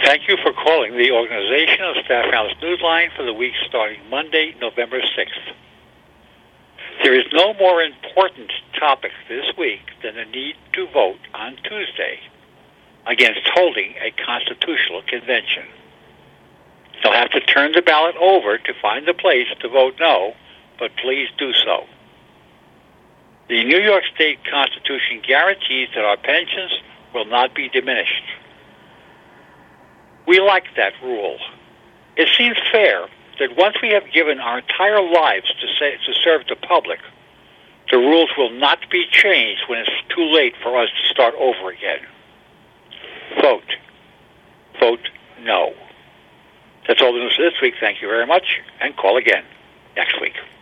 Thank you for calling the Organization of Staff Analysts Newsline for the week starting Monday, November 6th. There is no more important topic this week than the need to vote on Tuesday against holding a constitutional convention. You'll have to turn the ballot over to find the place to vote no, but please do so. The New York State Constitution guarantees that our pensions will not be diminished. We like that rule. It seems fair that once we have given our entire lives to serve the public, the rules will not be changed when it's too late for us to start over again. Vote. Vote no. That's all the news for this week. Thank you very much, and call again next week.